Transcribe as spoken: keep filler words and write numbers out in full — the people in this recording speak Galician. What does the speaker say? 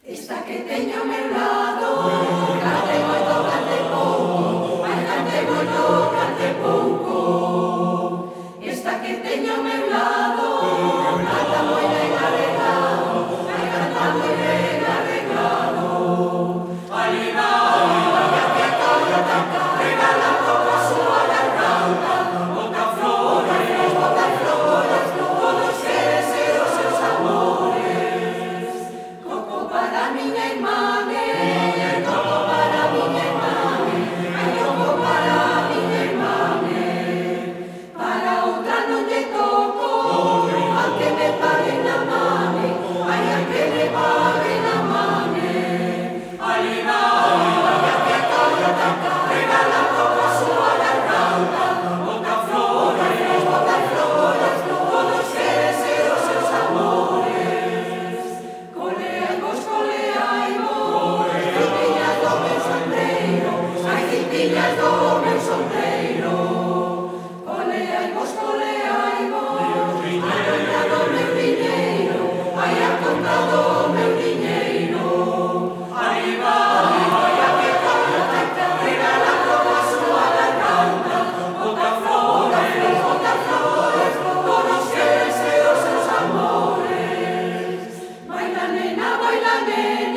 Esta que teño ao meu lado, cante moito, cante pouco, ai cante moito, cante pouco. Esta que teño ao meu lado, canta moi ben arreglado, ai canta moi ben arreglado. Alina, alina que calla, canta, regalando coa súa garganta, bota flores, bota flores, todos queren ser os seus amores. Coco para miña irmá, coco para miña irmá, ai coco para miña irmá. Para outra non lle toco, a que me paguen a mame, ai a que me paguen a mame. Alina, alina que calla, canta, regalando coa súa garganta, bota flores, bota flores, todos queren ser os seus amores. Coleaimos, coleaimos, filliñas do meu sombreiro, ai filliñas do meu sombreiro. Coleaimos, coleaimos, a conta do meu diñeiro, ai a conta do meu diñeiro. Arriba, arriba, que calla, canta, regalando coa súa garganta, bota flores, bota flores, todos queren ser os seus amores. Baila nena, baila nena,